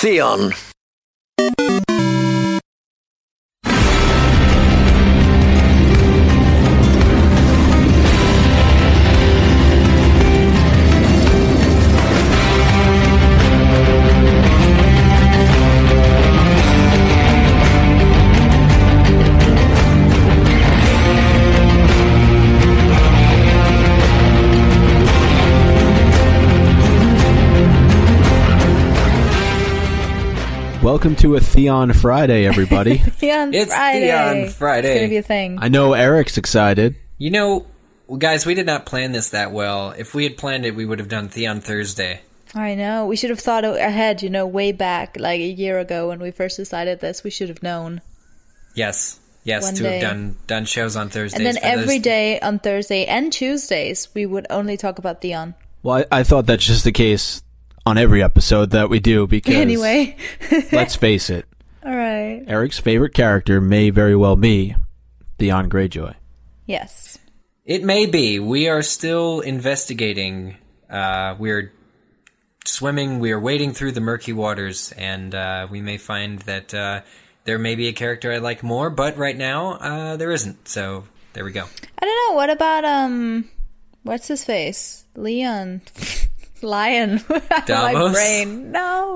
Theon. Welcome to a Theon Friday, everybody. Theon It's Friday. Theon Friday. It's going to be a thing. I know Eric's excited. You know, guys, we did not plan this that well. If we had planned it, we would have done Theon Thursday. I know. We should have thought ahead, way back, like a year ago when we first decided this. We should have known. Yes, One to day. have done shows on Thursdays. And then for every those- day on Thursday and Tuesdays, we would only talk about Theon. Well, I thought that's just the case on every episode that we do because, Anyway. let's face it, All right. Eric's favorite character may very well be Theon Greyjoy. Yes. It may be. We are still investigating. We're swimming. We are wading through the murky waters, and we may find that there may be a character I like more, but right now there isn't. So there we go. I don't know. What about, what's his face? Leon. Lion. My Davos? brain. No.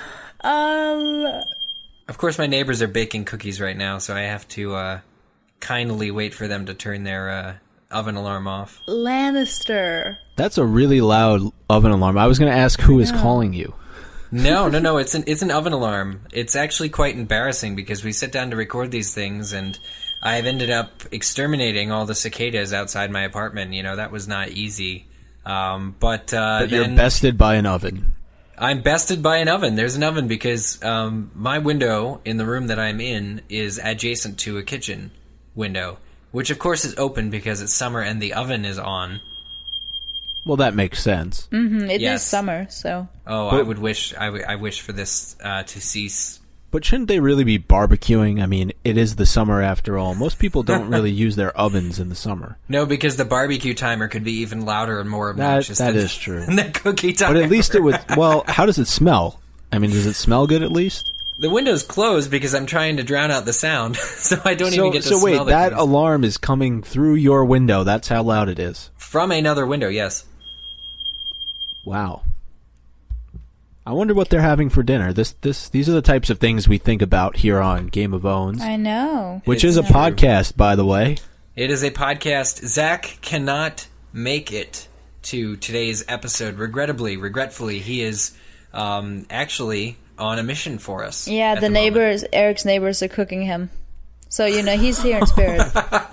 Of course, my neighbors are baking cookies right now, so I have to kindly wait for them to turn their oven alarm off. Lannister. That's a really loud oven alarm. I was going to ask who is calling you. No, it's an oven alarm. It's actually quite embarrassing because we sit down to record these things, and I've ended up exterminating all the cicadas outside my apartment. That was not easy. But You're then bested by an oven. I'm bested by an oven. There's an oven because my window in the room that I'm in is adjacent to a kitchen window, which of course is open because it's summer and the oven is on. Well, that makes sense. It is Yes. summer, so. Oh, But- I wish for this to cease. But shouldn't they really be barbecuing? I mean, it is the summer after all. Most people don't really use their ovens in the summer. No, because the barbecue timer could be even louder and more obnoxious That than, is true. than the cookie timer. But at least it would... Well, how does it smell? I mean, does it smell good at least? The window's closed because I'm trying to drown out the sound, so I don't even get to So smell wait, the that cookies. alarm is coming through your window. That's how loud it is. From another window, yes. Wow. I wonder what they're having for dinner. These are the types of things we think about here on Game of Owns, I know. which It's is a true. podcast, by the way. It is a podcast. Zach cannot make it to today's episode. Regretfully, he is actually on a mission for us. Yeah, at the moment. neighbors, Eric's neighbors are cooking him. So, he's here in spirit.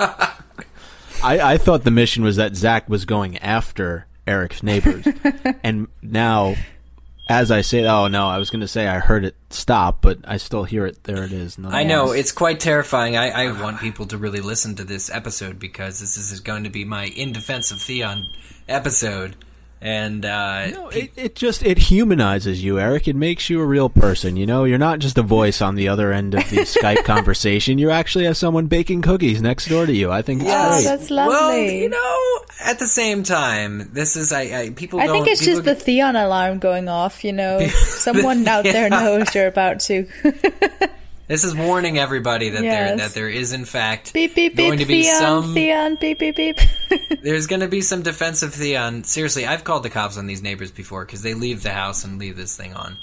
I thought the mission was that Zach was going after Eric's neighbors. And now, as I say, oh no, I was going to say I heard it stop, but I still hear it. There it is. I know, it's quite terrifying. I want people to really listen to this episode because this is going to be my In Defense of Theon episode. And No, it humanizes you, Eric. It makes you a real person. You're not just a voice on the other end of the Skype conversation. You actually have someone baking cookies next door to you. I think it's Oh, great. that's lovely. well, at the same time, this is people. I think it's just the Theon alarm going off, Someone out there knows you're about to. This is warning everybody that Yes. there is in fact Beep, beep, beep, going to be Theon, Theon, beep, beep, beep. there's going to be some defensive Theon. Seriously, I've called the cops on these neighbors before because they leave the house and leave this thing on.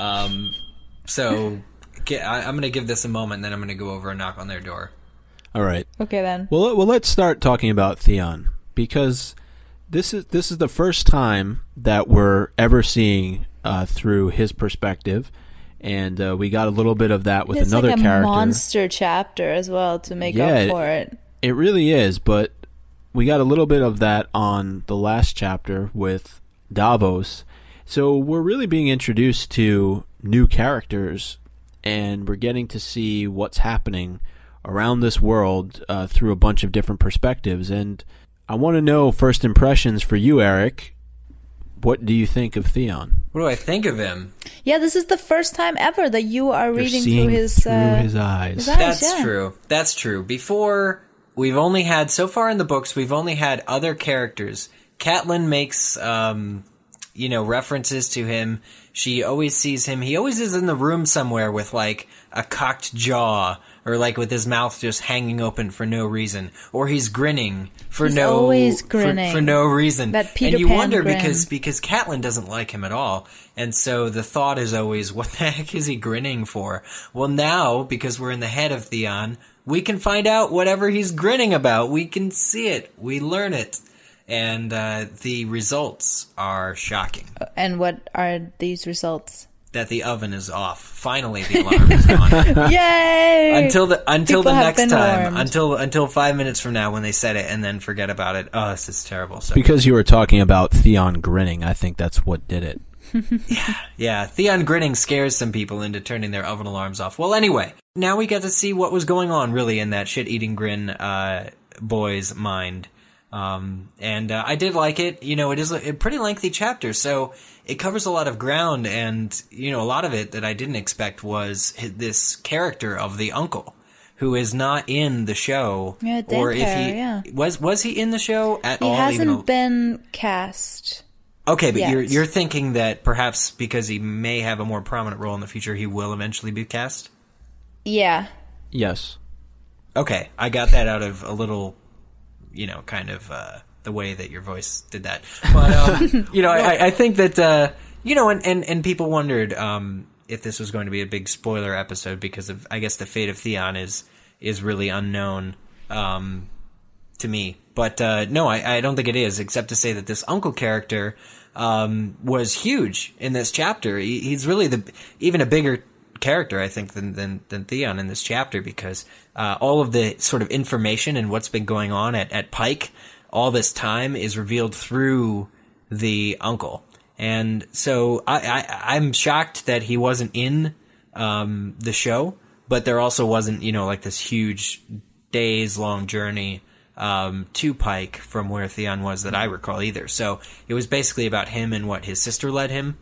I'm going to give this a moment, and then I'm going to go over and knock on their door. All right. Okay, then. Well, let's start talking about Theon because this is the first time that we're ever seeing through his perspective, and we got a little bit of that with It's another like a character. monster chapter as well to make Yeah, up for it. It really is, but we got a little bit of that on the last chapter with Davos. So we're really being introduced to new characters, and we're getting to see what's happening around this world through a bunch of different perspectives. And I want to know first impressions for you, Eric. What do you think of Theon? What do I think of him? Yeah, this is the first time ever that you are You're reading seeing through his eyes. his eyes. That's yeah. true. That's true. Before, we've only had, so far in the books, we've only had other characters. Catelyn makes references to him. She always sees him. He always is in the room somewhere with like a cocked jaw, or like with his mouth just hanging open for no reason, or he's grinning for always grinning. For no reason. That Peter and you Pan wonder grin. because Catelyn doesn't like him at all, and so the thought is always, what the heck is he grinning for? Well, now because we're in the head of Theon, we can find out whatever he's grinning about. We can see it. We learn it. And the results are shocking. And what are these results? That the oven is off. Finally, the alarm is gone. Yay! Until the People have next been time. warned. Until 5 minutes from now when they said it and then forget about it. Oh, this is terrible. So Because you were talking about Theon grinning, I think that's what did it. yeah, Theon grinning scares some people into turning their oven alarms off. Well, anyway, now we get to see what was going on really in that shit-eating grin boy's mind. And I did like it. It is a pretty lengthy chapter, so it covers a lot of ground, and, a lot of it that I didn't expect was this character of the uncle, who is not in the show. Yeah, or if Deadhair, he yeah. was he in the show at all? He hasn't been cast. Okay, but yet. you're thinking that perhaps because he may have a more prominent role in the future, he will eventually be cast? Yeah. Yes. Okay, I got that out of a little, kind of the way that your voice did that. But, I think that, and people wondered if this was going to be a big spoiler episode because of, I guess, the fate of Theon is really unknown to me. But no, I don't think it is, except to say that this uncle character was huge in this chapter. He's really even a bigger character, I think, than Theon in this chapter, because all of the sort of information and what's been going on at Pike all this time is revealed through the uncle. And so I'm shocked that he wasn't in the show, but there also wasn't, like this huge days-long journey to Pike from where Theon was that I recall either. So it was basically about him and what his sister led him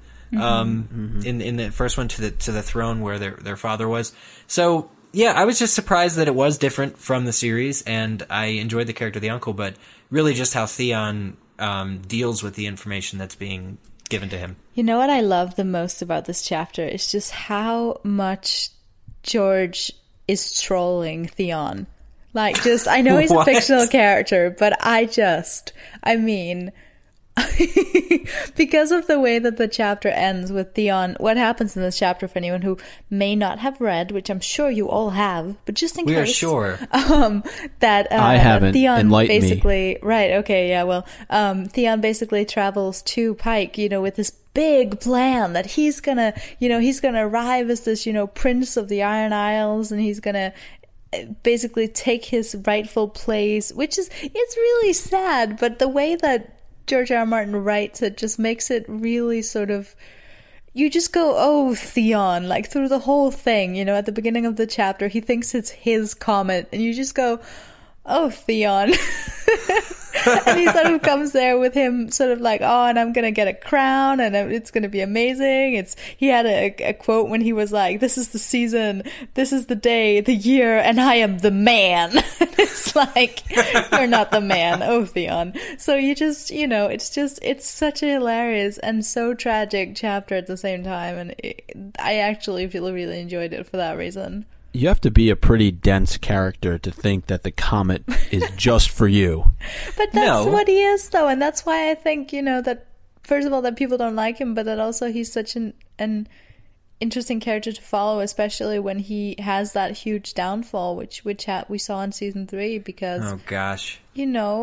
in the first one to the throne where their father was. So yeah, I was just surprised that it was different from the series, and I enjoyed the character of the uncle, but really just how Theon deals with the information that's being given to him. You know what I love the most about this chapter is just how much George is trolling Theon. Like, just, I know he's a fictional character, but I mean, because of the way that the chapter ends with Theon, what happens in this chapter, for anyone who may not have read, which I'm sure you all have, but just in case. We are sure. That I haven't. Theon Enlighten basically, me. right, okay, yeah, well, Theon basically travels to Pike, with this big plan that he's gonna arrive as this, prince of the Iron Isles, and he's gonna basically take his rightful place, it's really sad, but the way that George R. R. Martin writes it just makes it really sort of, you just go, oh, Theon, like through the whole thing, at the beginning of the chapter, he thinks it's his comet, and you just go, oh, Theon. And he sort of comes there with him sort of like, oh, and I'm going to get a crown and it's going to be amazing. He had a quote when he was like, this is the season, this is the day, the year, and I am the man. It's like, you're not the man. Oh, Theon. So you just, it's such a hilarious and so tragic chapter at the same time. And I actually really enjoyed it for that reason. You have to be a pretty dense character to think that the comet is just for you. But that's what he is, though, and that's why I think, that, first of all, that people don't like him, but that also he's such an interesting character to follow, especially when he has that huge downfall, which we saw in season 3, because... Oh, gosh. He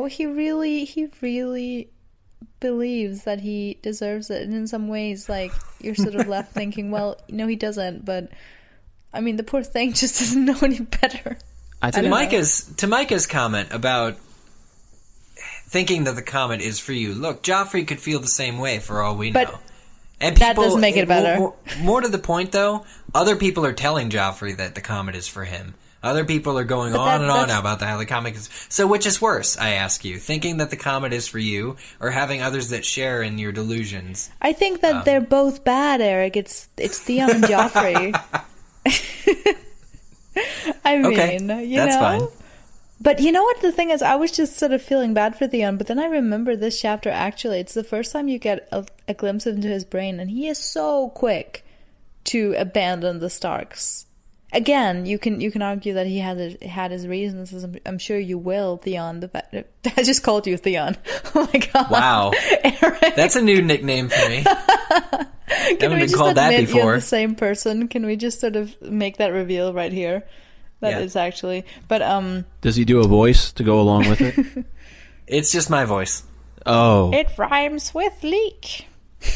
really believes that he deserves it, and in some ways, like, you're sort of left thinking, well, no, he doesn't, but... I mean, the poor thing just doesn't know any better. To Micah's comment about thinking that the comet is for you, look, Joffrey could feel the same way for all we know. And that doesn't make it better. More to the point, though, other people are telling Joffrey that the comet is for him. Other people are going on and on about how the comet is... So which is worse, I ask you? Thinking that the comet is for you, or having others that share in your delusions? I think that they're both bad, Eric. It's Theon and Joffrey. I mean, okay, that's fine. But you know what the thing is? I was just sort of feeling bad for Theon, but then I remember this chapter, actually, it's the first time you get a glimpse into his brain, and he is so quick to abandon the Starks. Again, you can argue that he had his reasons, as I'm sure you will, Theon. I just called you Theon. Oh my god! Wow, Eric. That's a new nickname for me. Haven't been called that before. You're the same person? Can we just sort of make that reveal right here? That is actually, but Does he do a voice to go along with it? It's just my voice. Oh, it rhymes with leak.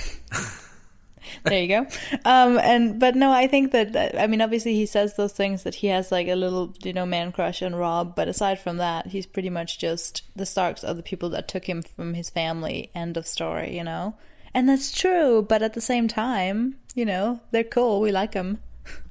There you go. But no, I think that, I mean, obviously he says those things that he has like a little, man crush on Robb. But aside from that, he's pretty much just, the Starks are the people that took him from his family. End of story, And that's true. But at the same time, they're cool. We like them.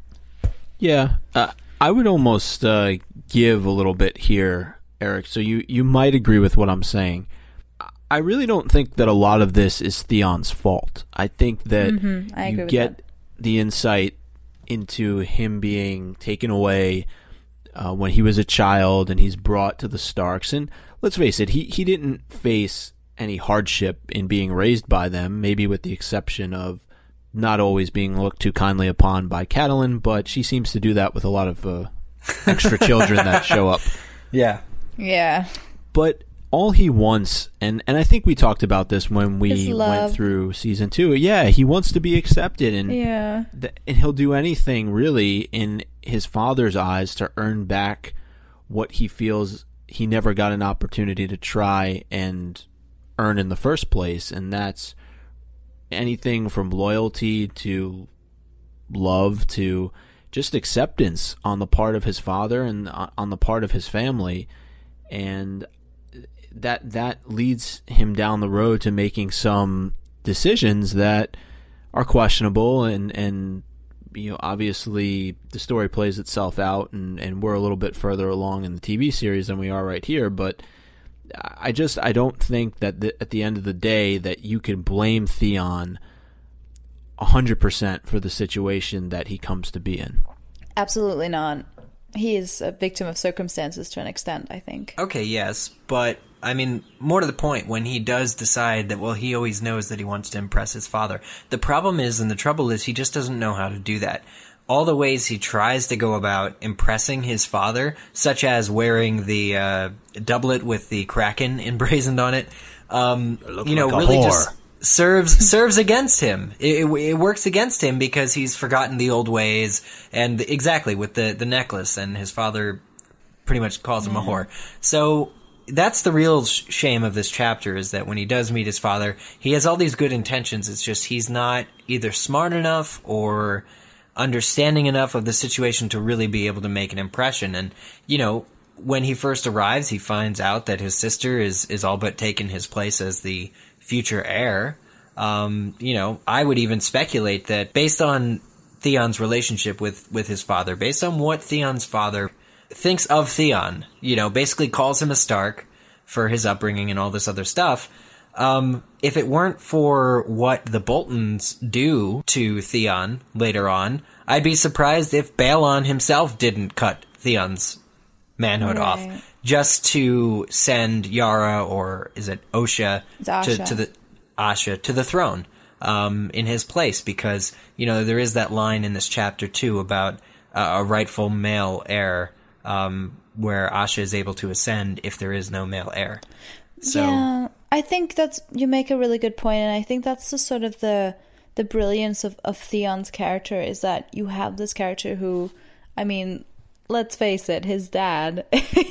Yeah. I would almost give a little bit here, Eric. So you might agree with what I'm saying. I really don't think that a lot of this is Theon's fault. I think that you get the insight into him being taken away when he was a child, and he's brought to the Starks. And let's face it, he didn't face any hardship in being raised by them, maybe with the exception of not always being looked too kindly upon by Catelyn, but she seems to do that with a lot of extra children that show up. Yeah. Yeah. But all he wants, and I think we talked about this when we went through season 2. Yeah, he wants to be accepted, and and he'll do anything really in his father's eyes to earn back what he feels he never got an opportunity to try and earn in the first place, and that's anything from loyalty to love to just acceptance on the part of his father and on the part of his family. And that leads him down the road to making some decisions that are questionable, and obviously the story plays itself out, and we're a little bit further along in the TV series than we are right here, but I don't think that at the end of the day that you can blame Theon 100% for the situation that he comes to be in. Absolutely not. He is a victim of circumstances to an extent, I think. Okay, yes, but I mean, more to the point, when he does decide that, well, he always knows that he wants to impress his father. The problem is, and the trouble is, he just doesn't know how to do that. All the ways he tries to go about impressing his father, such as wearing the doublet with the Kraken emblazoned on it, really just serves against him. It works against him because he's forgotten the old ways, and exactly with the necklace, and his father pretty much calls him a whore. So that's the real shame of this chapter, is that when he does meet his father, he has all these good intentions. It's just he's not either smart enough or understanding enough of the situation to really be able to make an impression. And, when he first arrives, he finds out that his sister is all but taken his place as the future heir. I would even speculate that based on Theon's relationship with his father, based on what Theon's father thinks of Theon, basically calls him a Stark for his upbringing and all this other stuff. If it weren't for what the Boltons do to Theon later on, I'd be surprised if Balon himself didn't cut Theon's manhood off just to send Yara, or is it Osha, to the throne in his place, because there is that line in this chapter too about a rightful male heir, where Asha is able to ascend if there is no male heir. So yeah, I think you make a really good point, and I think that's the sort of the brilliance of Theon's character, is that you have this character who, I mean, let's face it, his dad,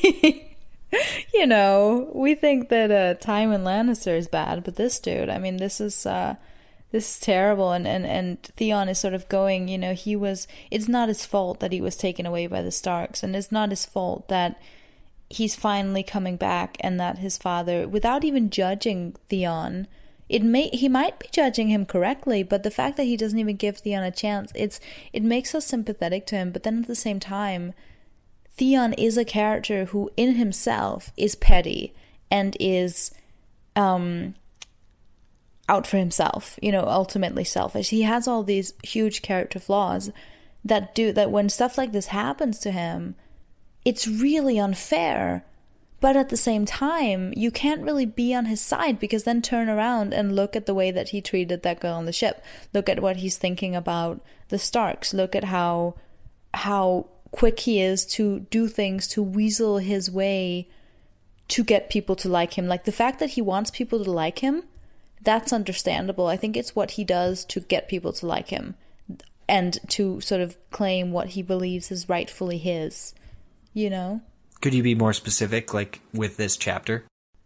we think that Tywin Lannister is bad, but this dude, I mean, this is terrible, and Theon is sort of going, it's not his fault that he was taken away by the Starks, and it's not his fault that he's finally coming back, and that his father, without even judging Theon, he might be judging him correctly, but the fact that he doesn't even give Theon a chance, it makes us sympathetic to him. But then at the same time, Theon is a character who in himself is petty and is out for himself, ultimately selfish. He has all these huge character flaws that when stuff like this happens to him, it's really unfair But at the same time, you can't really be on his side, because then turn around and look at the way that he treated that girl on the ship. Look at what he's thinking about the Starks. Look at how quick he is to do things, to weasel his way to get people to like him. Like, the fact that he wants people to like him, that's understandable. I think it's what he does to get people to like him and to sort of claim what he believes is rightfully his, you know? Could you be more specific, like, with this chapter?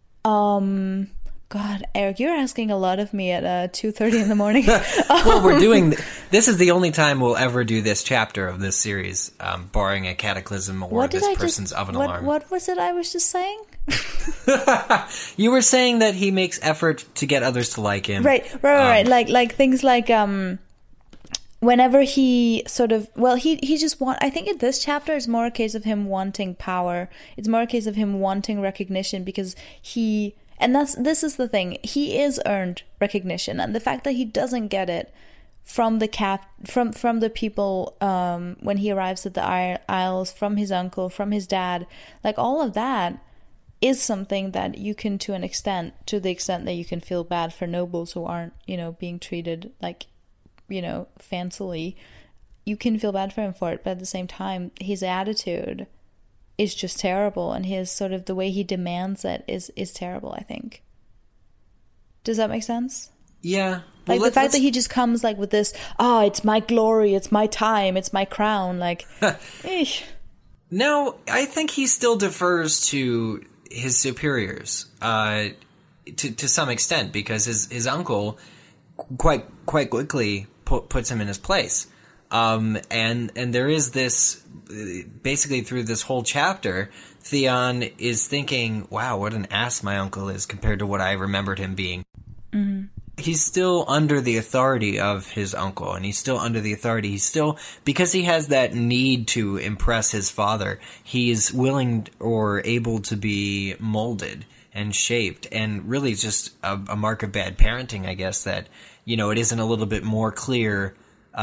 God, Eric, you're asking a lot of me at 2:30 in the morning. Well, we're doing... This is the only time we'll ever do this chapter of this series, barring a cataclysm or this person's oven alarm. What was it I was just saying? You were saying that he makes effort to get others to like him. Right. Like things like... whenever he sort of, well, he just I think in this chapter it's more a case of him wanting power. It's more a case of him wanting recognition, because this is the thing, he is earned recognition, and the fact that he doesn't get it from the people when he arrives at the Isles, from his uncle, from his dad, like, all of that is something that you can, to the extent that you can feel bad for nobles who aren't, being treated like, fancily, you can feel bad for him for it. But at the same time, his attitude is just terrible, and his sort of the way he demands it is terrible, I think. Does that make sense? Yeah. Like, the fact that he just comes like with this, it's my glory, it's my time, it's my crown, like, eesh. No, I think he still defers to his superiors, to some extent, because his uncle quite quickly puts him in his place. And there is this, basically through this whole chapter, Theon is thinking, wow, what an ass my uncle is compared to what I remembered him being. Mm-hmm. He's still under the authority of his uncle, and he's still, because he has that need to impress his father, he's willing or able to be molded and shaped, and really just a mark of bad parenting, I guess, that, it isn't a little bit more clear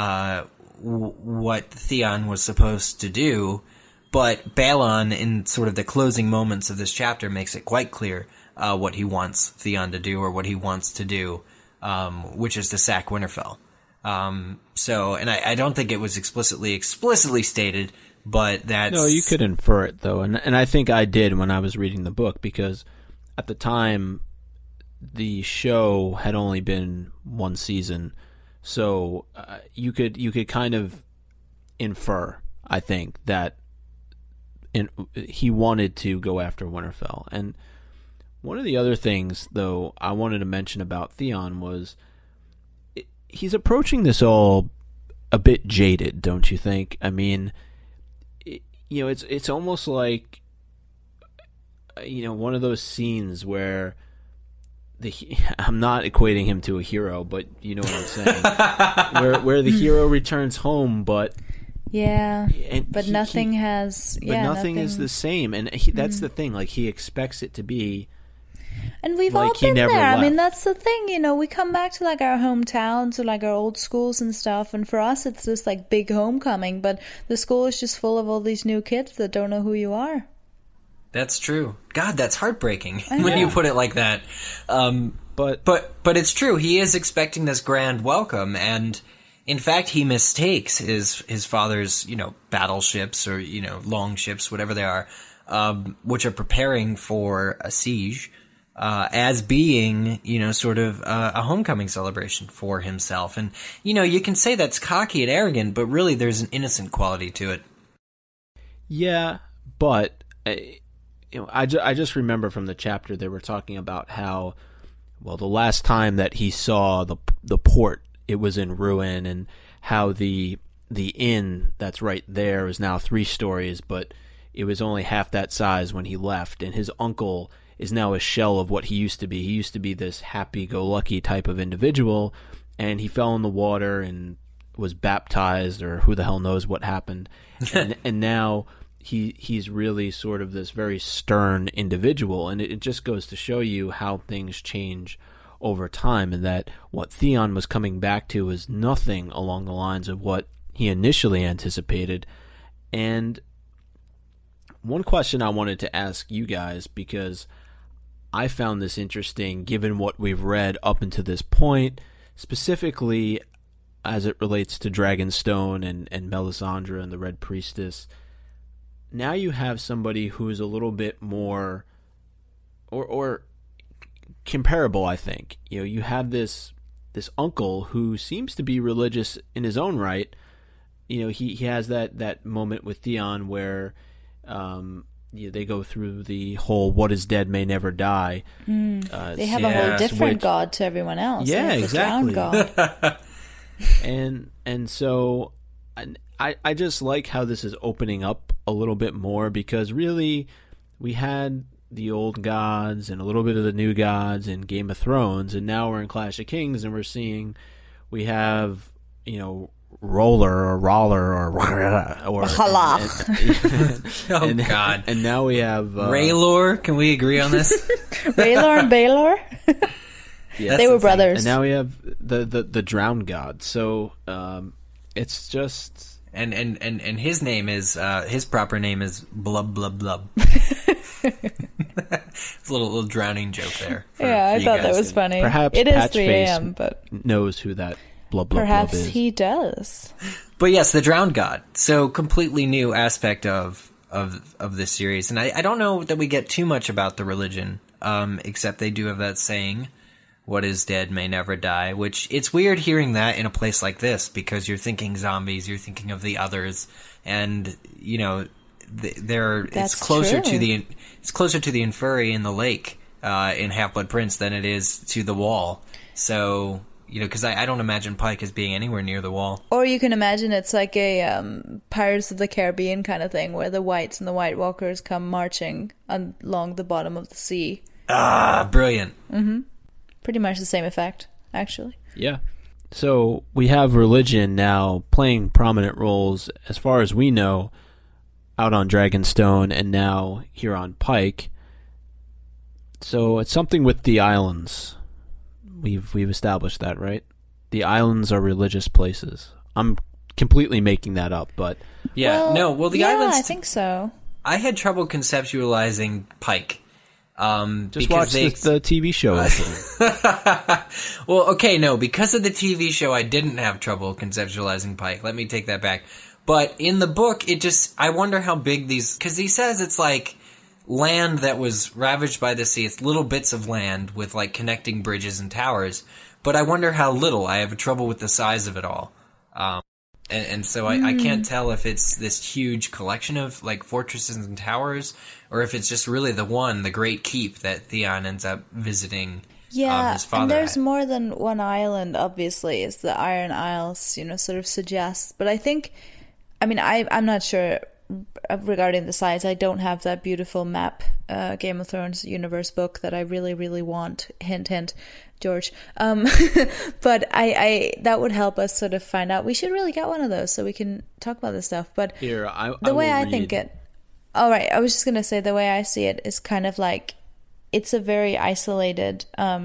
what Theon was supposed to do, but Balon, in sort of the closing moments of this chapter, makes it quite clear what he wants Theon to do, or what he wants to do, which is to sack Winterfell. And I don't think it was explicitly stated, but that's... No, you could infer it, though, and I think I did when I was reading the book, because at the time, the show had only been one season, so you could kind of infer, I think, that he wanted to go after Winterfell. And one of the other things, though, I wanted to mention about Theon was he's approaching this all a bit jaded, don't you think? I mean, it's almost like, one of those scenes where I'm not equating him to a hero, but you know what I'm saying, where the hero returns home, but nothing is the same, and that's the thing. Like, he expects it to be, and we've like, all been there. Left. I mean, that's the thing. We come back to like our hometowns or like our old schools and stuff, and for us, it's this like big homecoming. But the school is just full of all these new kids that don't know who you are. That's true. God, that's heartbreaking when you put it like that. But it's true. He is expecting this grand welcome, and in fact, he mistakes his father's, battleships or, longships, whatever they are, which are preparing for a siege, as being, sort of a homecoming celebration for himself. And, you can say that's cocky and arrogant, but really there's an innocent quality to it. Yeah, but... I just remember from the chapter they were talking about how, well, the last time that he saw the port, it was in ruin, and how the inn that's right there is now 3 stories, but it was only half that size when he left, and his uncle is now a shell of what he used to be. He used to be this happy-go-lucky type of individual, and he fell in the water and was baptized, or who the hell knows what happened, and now... He's really sort of this very stern individual, and it just goes to show you how things change over time, and that what Theon was coming back to is nothing along the lines of what he initially anticipated. And one question I wanted to ask you guys, because I found this interesting given what we've read up until this point, specifically as it relates to Dragonstone and Melisandre and the Red Priestess. Now you have somebody who's a little bit more or comparable, I think. You know, you have this uncle who seems to be religious in his own right. You know, he has that moment with Theon where they go through the whole "what is dead may never die." They have a whole different god to everyone else. Yeah, exactly. The drowned god. and so I just like how this is opening up a little bit more, because really we had the old gods and a little bit of the new gods in Game of Thrones, and now we're in Clash of Kings and we have, you know, Roller or oh God! And now we have Raylor. Can we agree on this? Raylor and Baelor. Yes, they were brothers. And now we have the drowned god. So it's just and his name is his proper name is Blub Blub Blub. It's a little drowning joke there. I thought that was funny. Perhaps it is Patchface 3 a.m., but knows who that Blub Blub perhaps Blub is. he does. But yes, the drowned god. So completely new aspect of this series, and I don't know that we get too much about the religion, except they do have that saying, "What is dead may never die," which it's weird hearing that in a place like this, because you're thinking zombies, you're thinking of the others, and you know it's closer true. to the Inferi in the lake in Half-Blood Prince than it is to the Wall. So you know, because I don't imagine Pike as being anywhere near the Wall. Or you can imagine it's like a Pirates of the Caribbean kind of thing, where the Whites and the White Walkers come marching along the bottom of the sea. Ah, brilliant. Mm-hmm. Pretty much the same effect, actually. Yeah. So we have religion now playing prominent roles, as far as we know, out on Dragonstone and now here on Pike. So it's something with the islands. We've established that, right? The islands are religious places. I'm completely making that up, but the islands. I think so. I had trouble conceptualizing Pike. Just watch the TV show. Well, okay, no, because of the TV show, I didn't have trouble conceptualizing Pike. Let me take that back. But in the book, I wonder how big because he says it's like land that was ravaged by the sea. It's little bits of land with like connecting bridges and towers. But I wonder how little. I have trouble with the size of it all. And so I can't tell if it's this huge collection of like fortresses and towers, or if it's just really the Great Keep that Theon ends up visiting. Yeah, his father and there's at. more than one island, obviously, as the Iron Isles, you know, sort of suggests. But I think, I'm not sure regarding the size. I don't have that beautiful map, Game of Thrones universe book that I really, really want. Hint, hint, George. But I that would help us sort of find out. We should really get one of those so we can talk about this stuff. But the way I think it... All right, I was just going to say the way I see it is kind of like it's a very isolated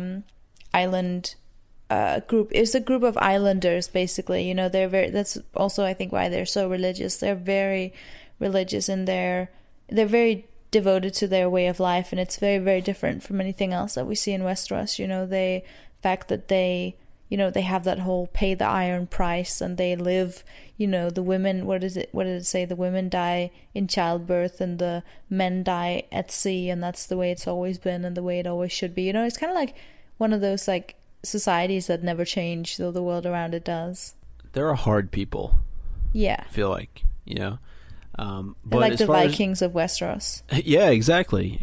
island group. It's a group of islanders, basically. You know, that's also, I think, why they're so religious. They're very religious in they're very devoted to their way of life, and it's very, very different from anything else that we see in Westeros. You know, the fact that they have that whole pay the iron price, and they live, you know, the women, what did it say? The women die in childbirth and the men die at sea, and that's the way it's always been and the way it always should be. You know, it's kind of like one of those like societies that never change, though the world around it does. They're a hard people. Yeah. I feel like, you know. But like the Vikings of Westeros. Yeah, exactly.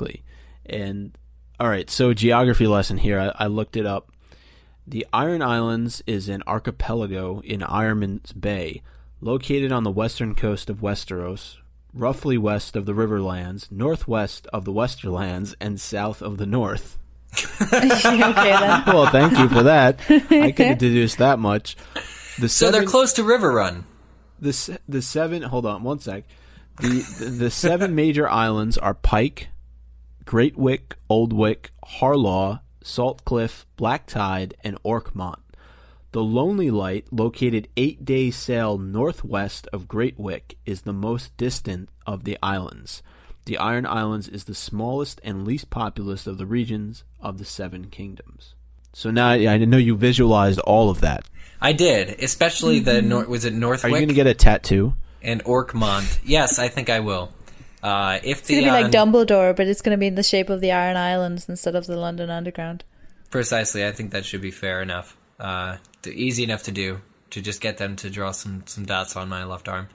And all right, so geography lesson here. I looked it up. The Iron Islands is an archipelago in Ironman's Bay, located on the western coast of Westeros, roughly west of the Riverlands, northwest of the Westerlands, and south of the North. Okay, then. Well, thank you for that. I could have deduced that much. So they're close to River Run. The seven. Hold on, one sec. The seven major islands are Pike, Great Old Wick, Harlaw, Salt Cliff, Black Tide, and Orkmont. The Lonely Light, located 8 days' sail northwest of Great Wick, is the most distant of the islands. The Iron Islands is the smallest and least populous of the regions of the Seven Kingdoms. So now I know you visualized all of that. I did, especially was it Northwick? Are you going to get a tattoo? And Orkmont. Yes, I think I will. It's going to be like Dumbledore, but it's going to be in the shape of the Iron Islands instead of the London Underground. Precisely, I think that should be fair enough. Easy enough to do, to just get them to draw some dots on my left arm.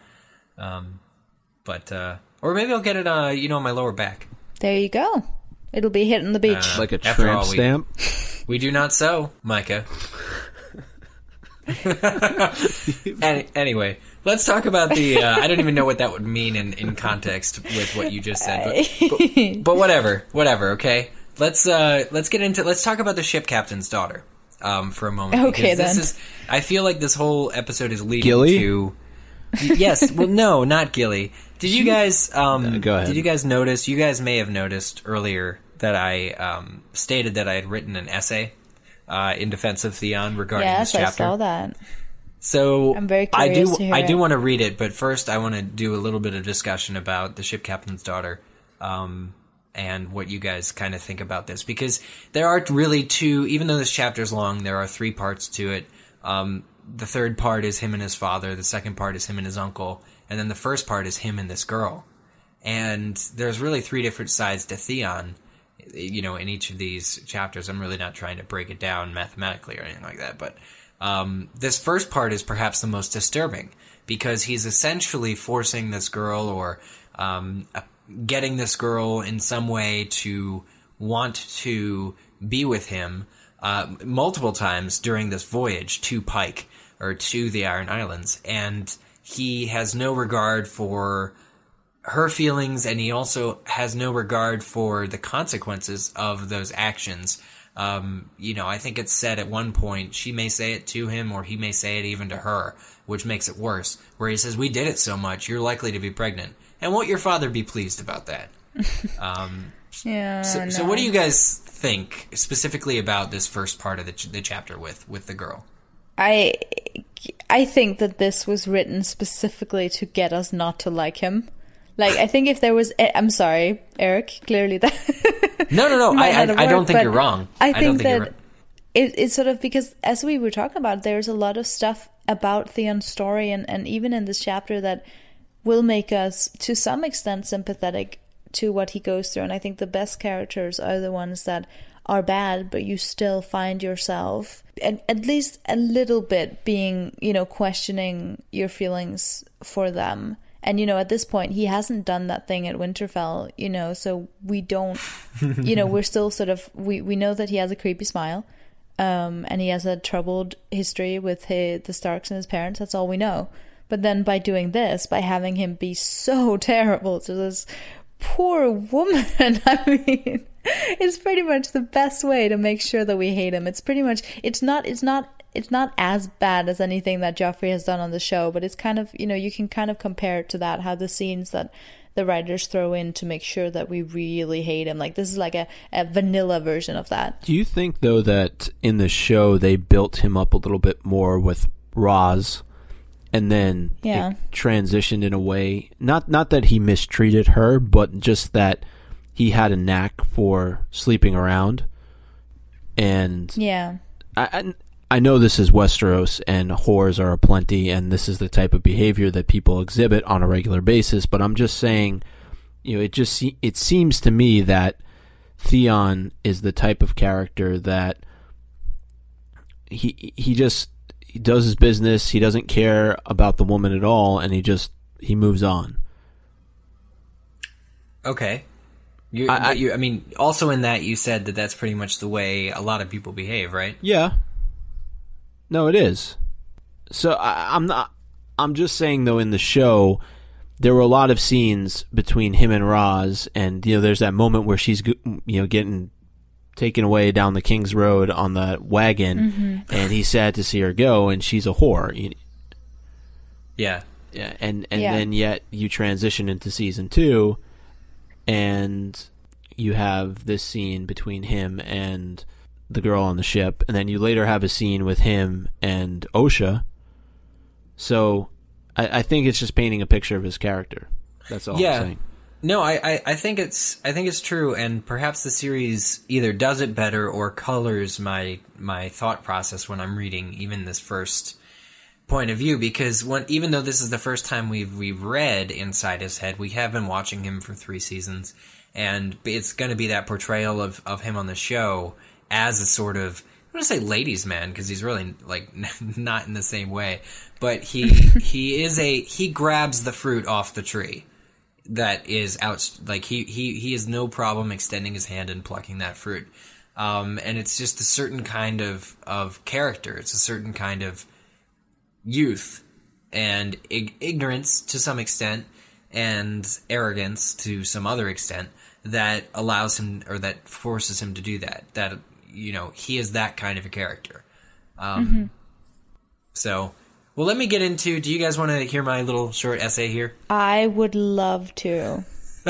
Or maybe I'll get it on my lower back. There you go. It'll be hitting the beach. Like a tramp stamp? We do not sew, Micah. Anyway, let's talk about the... I don't even know what that would mean in context with what you just said. But whatever, okay? Let's talk about the ship captain's daughter for a moment. Okay, then. I feel like this whole episode is leading Gilly? to... Yes, well, no, not Gilly. Did you guys... go ahead. Did you guys notice... You guys may have noticed earlier that I stated that I had written an essay in defense of Theon regarding this chapter. Yes, I saw that. So I'm very curious to hear I do it. want to read it, but first I want to do a little bit of discussion about the ship captain's daughter, and what you guys kind of think about this, because there are really two. Even though this chapter is long, there are 3 parts to it. The third part is him and his father. The second part is him and his uncle, and then the first part is him and this girl. And there's really 3 different sides to Theon. In each of these chapters. I'm really not trying to break it down mathematically or anything like that, but this first part is perhaps the most disturbing, because he's essentially forcing this girl, or getting this girl in some way to want to be with him multiple times during this voyage to Pike, or to the Iron Islands, and he has no regard for her feelings, and he also has no regard for the consequences of those actions. I think it's said at one point, she may say it to him, or he may say it even to her, which makes it worse, where he says, "We did it so much, you're likely to be pregnant. And won't your father be pleased about that?" Yeah. So what do you guys think specifically about this first part of the chapter with the girl? I think that this was written specifically to get us not to like him. Like, I think if there was... I'm sorry, Eric, clearly that... No, I don't think you're wrong. I think that it's sort of because, as we were talking about, there's a lot of stuff about Theon's story, and even in this chapter, that will make us, to some extent, sympathetic to what he goes through. And I think the best characters are the ones that are bad, but you still find yourself, at least a little bit, being, questioning your feelings for them. And, at this point, he hasn't done that thing at Winterfell, so we don't, we're still sort of, we know that he has a creepy smile, and he has a troubled history with the Starks and his parents. That's all we know. But then by doing this, by having him be so terrible to this poor woman, I mean, it's pretty much the best way to make sure that we hate him. It's pretty much, it's not as bad as anything that Joffrey has done on the show, but it's kind of, you can kind of compare it to that, how the scenes that the writers throw in to make sure that we really hate him. Like, this is like a vanilla version of that. Do you think, though, that in the show they built him up a little bit more with Roz, and then it transitioned in a way, not that he mistreated her, but just that he had a knack for sleeping around? And yeah, I know this is Westeros and whores are aplenty, and this is the type of behavior that people exhibit on a regular basis, but I'm just saying, it seems to me that Theon is the type of character that he does his business, he doesn't care about the woman at all, and he moves on. Okay. I mean, also in that you said that that's pretty much the way a lot of people behave, right? Yeah. No, it is. So I'm just saying, though, in the show, there were a lot of scenes between him and Roz, and there's that moment where she's getting taken away down the King's Road on the wagon, and he's sad to see her go, and she's a whore. Yeah. Yeah, and then yet you transition into season 2, and you have this scene between him and the girl on the ship, and then you later have a scene with him and Osha. So I think it's just painting a picture of his character. That's all I'm saying. No, I think it's true, and perhaps the series either does it better or colors my thought process when I'm reading even this first point of view, because even though this is the first time we've read Inside His Head, we have been watching him for 3 seasons, and it's going to be that portrayal of him on the show as a sort of, I want to say ladies' man, because he's really like not in the same way, but he grabs the fruit off the tree that is out, like he has no problem extending his hand and plucking that fruit, and it's just a certain kind of character. It's a certain kind of youth and ignorance to some extent, and arrogance to some other extent, that allows him, or that forces him to do that. That, you know, he is that kind of a character. So, well, let me get into, do you guys want to hear my little short essay here? I would love to.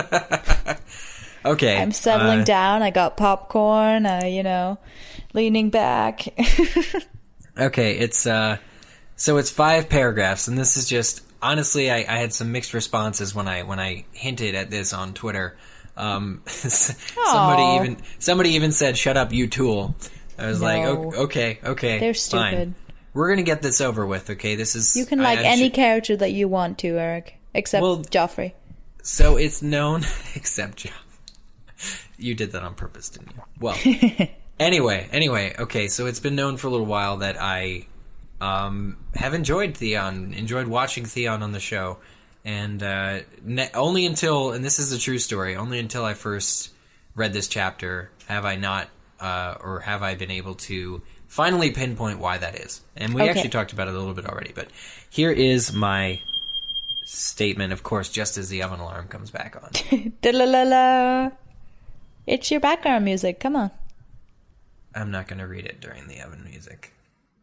Okay. I'm settling down. I got popcorn, leaning back. Okay, it's, so it's 5 paragraphs, and this is just, honestly, I had some mixed responses when I hinted at this on Twitter. Somebody even said, "Shut up, you tool." I was like, okay, they're stupid. Fine. We're gonna get this over with. Okay, this is, you can like any character that you want to, Eric, except Joffrey. So it's known, except Joffrey. You did that on purpose, didn't you? Well, anyway. Okay, so it's been known for a little while that I have enjoyed watching Theon on the show. And only until, and this is a true story, only until I first read this chapter have I not, or have I been able to finally pinpoint why that is. And we actually talked about it a little bit already, but here is my statement, of course, just as the oven alarm comes back on. Da-la-la-la. It's your background music, come on. I'm not going to read it during the oven music.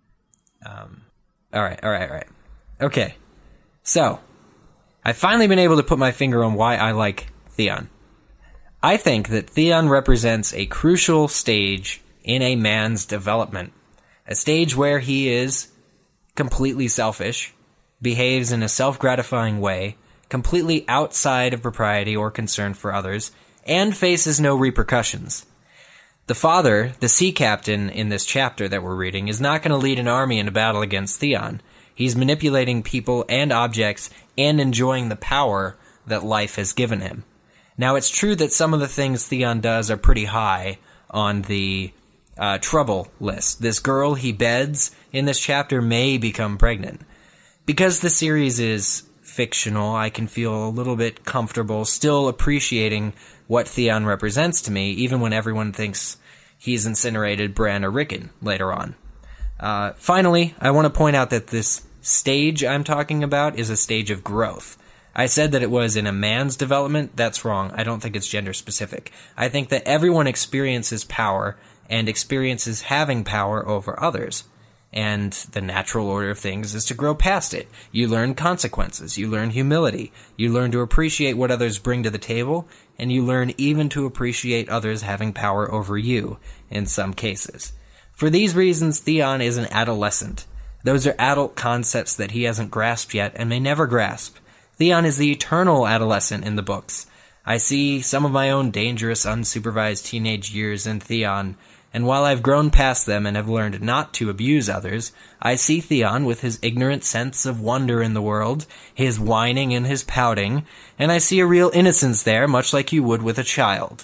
All right. Okay, so I've finally been able to put my finger on why I like Theon. I think that Theon represents a crucial stage in a man's development. A stage where he is completely selfish, behaves in a self-gratifying way, completely outside of propriety or concern for others, and faces no repercussions. The father, the sea captain in this chapter that we're reading, is not going to lead an army into battle against Theon. He's manipulating people and objects and enjoying the power that life has given him. Now, it's true that some of the things Theon does are pretty high on the trouble list. This girl he beds in this chapter may become pregnant. Because the series is fictional, I can feel a little bit comfortable still appreciating what Theon represents to me, even when everyone thinks he's incinerated Bran or Rickon later on. Finally, I want to point out that this stage I'm talking about is a stage of growth. I said that it was in a man's development. That's wrong. I don't think it's gender specific. I think that everyone experiences power and experiences having power over others. And the natural order of things is to grow past it. You learn consequences. You learn humility. You learn to appreciate what others bring to the table. And you learn even to appreciate others having power over you in some cases. For these reasons, Theon is an adolescent. Those are adult concepts that he hasn't grasped yet and may never grasp. Theon is the eternal adolescent in the books. I see some of my own dangerous, unsupervised teenage years in Theon, and while I've grown past them and have learned not to abuse others, I see Theon with his ignorant sense of wonder in the world, his whining and his pouting, and I see a real innocence there, much like you would with a child.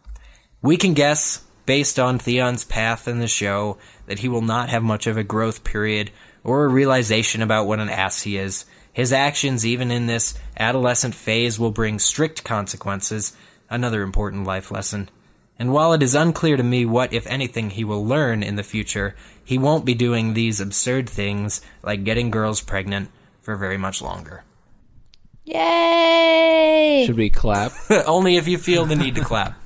We can guess, based on Theon's path in the show, that he will not have much of a growth period or a realization about what an ass he is. His actions, even in this adolescent phase, will bring strict consequences, another important life lesson. And while it is unclear to me what, if anything, he will learn in the future, he won't be doing these absurd things like getting girls pregnant for very much longer. Yay! Should we clap? Only if you feel the need to clap.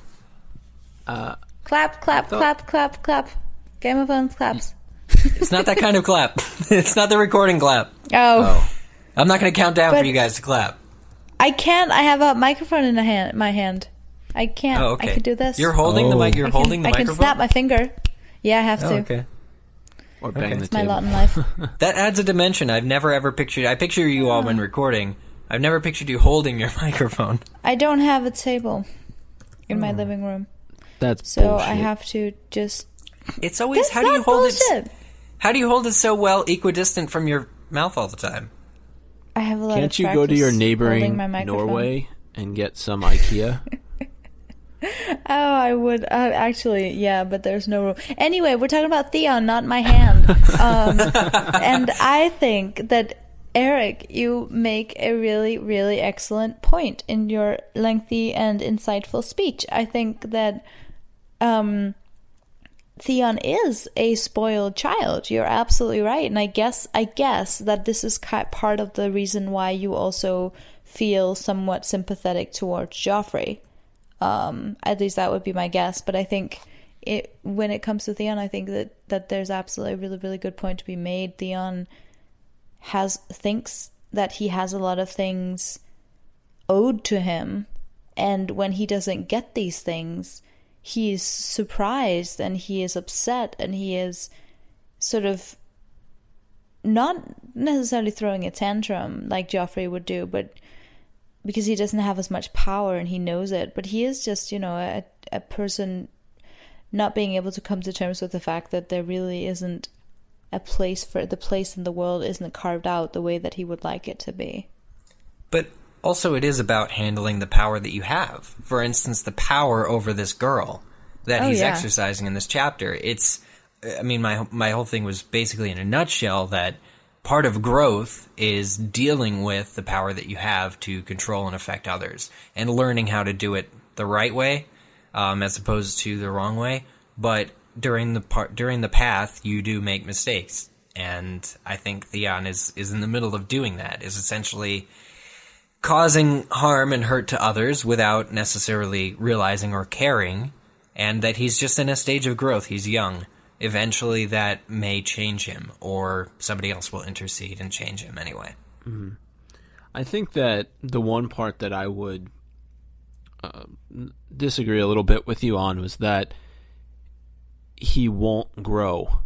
Clap, clap, clap, clap, clap. Game of Thrones claps. It's not that kind of clap. It's not the recording clap. Oh. I'm not going to count down for you guys to clap. I can't. I have a microphone in my hand. I can't. Oh, okay. I could do this. You're holding the mic. You're holding the microphone. I can snap my finger. Yeah, I have to. Okay. Or bang the It's my table. lot in life. That adds a dimension I've never ever pictured. I picture you all when recording. I've never pictured you holding your microphone. I don't have a table in my living room, That's so bullshit. I have to just. It's always That's how do you not hold bullshit. it? How do you hold it so well equidistant from your mouth all the time? I have a lot Can't of you go to your practice neighboring holding my microphone. Norway and get some IKEA? Oh, I would actually, yeah, but there's no room. Anyway, we're talking about Theon, not my hand. And I think that Eric, you make a really, really excellent point in your lengthy and insightful speech. I think that Theon is a spoiled child. You're absolutely right, and I guess that this is part of the reason why you also feel somewhat sympathetic towards Joffrey. At least that would be my guess. But I think when it comes to Theon, I think that there's absolutely a really, really good point to be made. Theon thinks that he has a lot of things owed to him, and when he doesn't get these things, he is surprised and he is upset and he is sort of not necessarily throwing a tantrum like Joffrey would do, but because he doesn't have as much power and he knows it, but he is just, a person not being able to come to terms with the fact that there really isn't the place in the world isn't carved out the way that he would like it to be. But also it is about handling the power that you have. For instance, the power over this girl that he's exercising in this chapter. My whole thing was basically in a nutshell that part of growth is dealing with the power that you have to control and affect others and learning how to do it the right way, as opposed to the wrong way. But during the path, you do make mistakes. And I think Theon is in the middle of doing that, is essentially causing harm and hurt to others without necessarily realizing or caring, and that he's just in a stage of growth. He's young. Eventually that may change him, or somebody else will intercede and change him anyway. Mm-hmm. I think that the one part that I would disagree a little bit with you on was that he won't grow,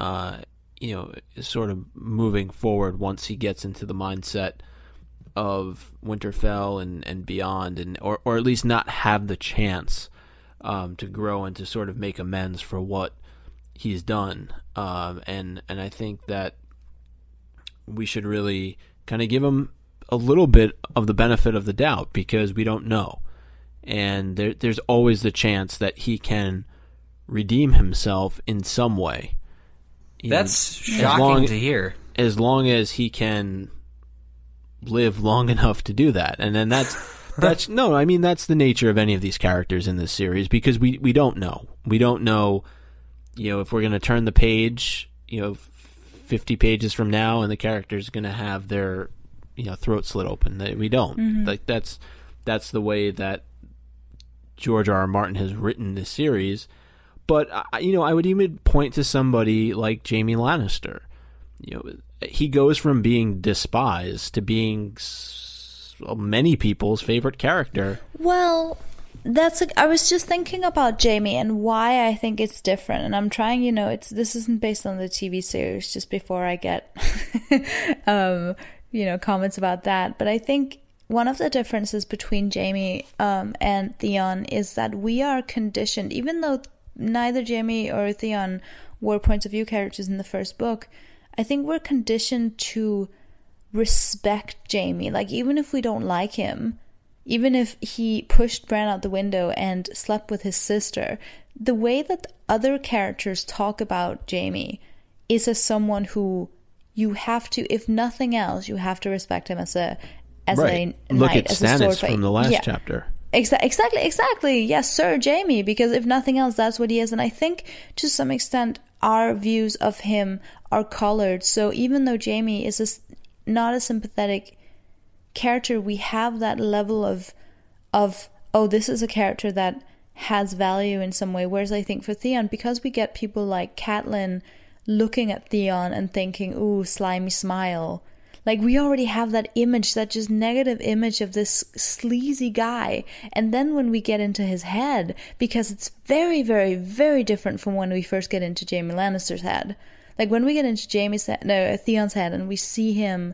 sort of moving forward once he gets into the mindset of Winterfell and beyond, or at least not have the chance to grow and to sort of make amends for what he's done. And I think that we should really kind of give him a little bit of the benefit of the doubt, because we don't know. And there's always the chance that he can redeem himself in some way. That's shocking to hear. As long as he can live long enough to do that. And then that's that's the nature of any of these characters in this series, because we don't know. We don't know, if we're going to turn the page, 50 pages from now and the character's going to have their, throat slit open. We don't. Mm-hmm. Like that's the way that George R.R. Martin has written this series. But, I would even point to somebody like Jaime Lannister. He goes from being despised to being many people's favorite character. Well, I was just thinking about Jaime and why I think it's different. And I'm trying, this isn't based on the TV series, just before I get, comments about that. But I think one of the differences between Jaime and Theon is that we are conditioned, even though neither Jaime or Theon were points of view characters in the first book, I think we're conditioned to respect Jaime. Like, even if we don't like him, even if he pushed Bran out the window and slept with his sister, the way that other characters talk about Jaime is as someone who you have to, if nothing else, you have to respect him as a right. a Look knight, at as a sword Stannis from the last yeah. chapter. Exactly. Yes, Sir Jaime, because if nothing else, that's what he is. And I think to some extent our views of him are colored. So even though Jaime is not a sympathetic character, we have that level of this is a character that has value in some way. Whereas I think for Theon, because we get people like Catelyn looking at Theon and thinking, ooh, slimy smile. Like, we already have that image, that just negative image of this sleazy guy. And then when we get into his head, because it's very, very, very different from when we first get into Jaime Lannister's head. Like, when we get into Theon's head and we see him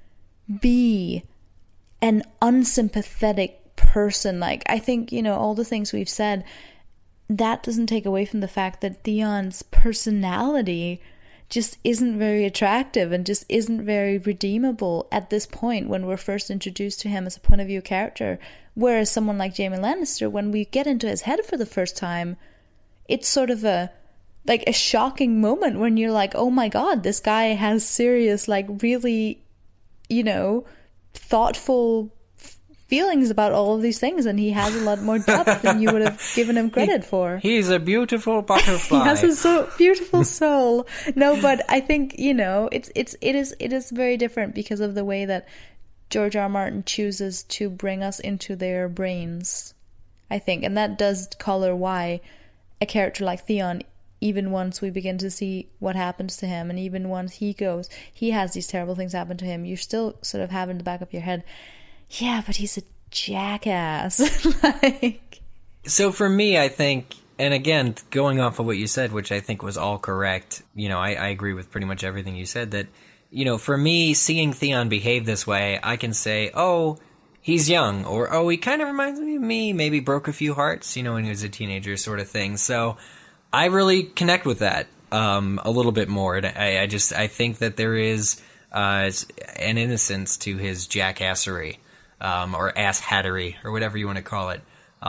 be an unsympathetic person, like, I think, you know, all the things we've said, that doesn't take away from the fact that Theon's personality just isn't very attractive and just isn't very redeemable at this point when we're first introduced to him as a point of view character. Whereas someone like Jaime Lannister, when we get into his head for the first time, it's sort of a shocking moment when you're like, oh my god, this guy has serious, like, really, you know, thoughtful feelings about all of these things, and he has a lot more depth than you would have given him credit for. He's a beautiful butterfly. He has a so beautiful soul. No, but I think, you know, it is very different because of the way that George R. R. Martin chooses to bring us into their brains, I think, and that does color why a character like Theon, even once we begin to see what happens to him, and even once he has these terrible things happen to him, you still sort of have in the back of your head, yeah, but he's a jackass. Like, so for me, I think, and again, going off of what you said, which I think was all correct, you know, I agree with pretty much everything you said, that, you know, for me, seeing Theon behave this way, I can say, oh, he's young, or, oh, he kind of reminds me of me, maybe broke a few hearts, you know, when he was a teenager, sort of thing. So I really connect with that a little bit more. I think that there is an innocence to his jackassery. Or asshattery, or whatever you want to call it.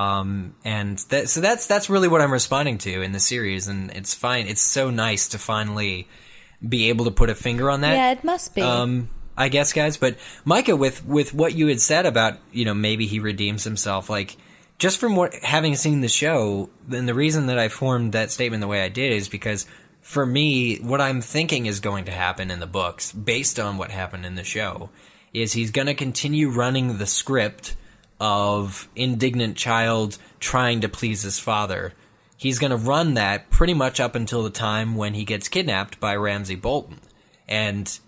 And so that's really what I'm responding to in the series, and it's fine. It's so nice to finally be able to put a finger on that. Yeah, it must be. I guess, guys. But Micah, with what you had said about, you know, maybe he redeems himself, like, just from having seen the show, and the reason that I formed that statement the way I did is because, for me, what I'm thinking is going to happen in the books, based on what happened in the show, is he's going to continue running the script of indignant child trying to please his father. He's going to run that pretty much up until the time when he gets kidnapped by Ramsay Bolton and